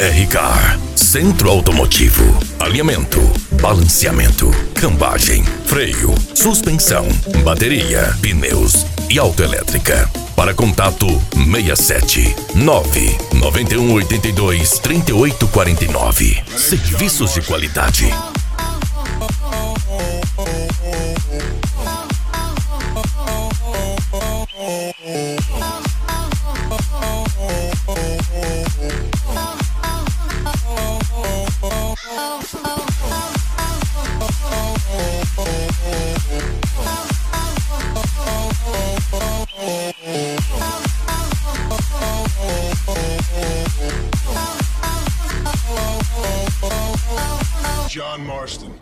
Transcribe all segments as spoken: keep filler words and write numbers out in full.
R-Car, Centro Automotivo, alinhamento, balanceamento, cambagem, freio, suspensão, bateria, pneus e autoelétrica. Para contato seis sete nove nove um oito dois três oito quatro nove. Serviços de qualidade. John Marston.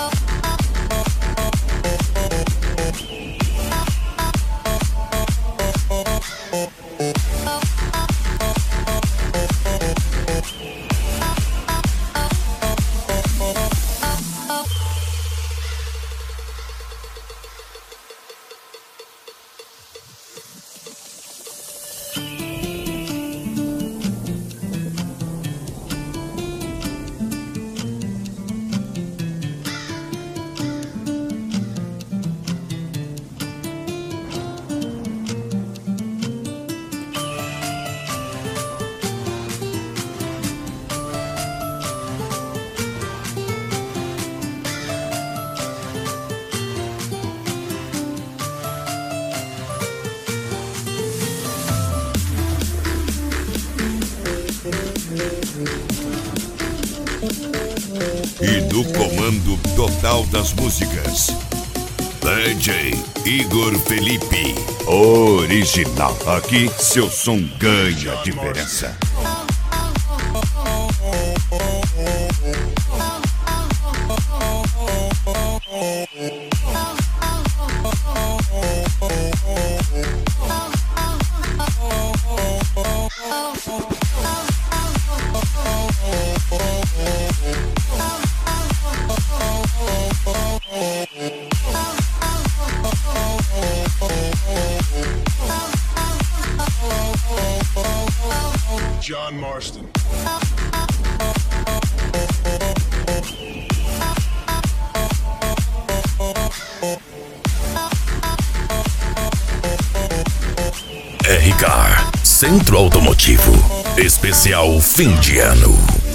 E no comando total das músicas, D J Igor Felipe. Original. Aqui seu som ganha diferença. John Marston. R-Car, Centro Automotivo, especial fim de ano.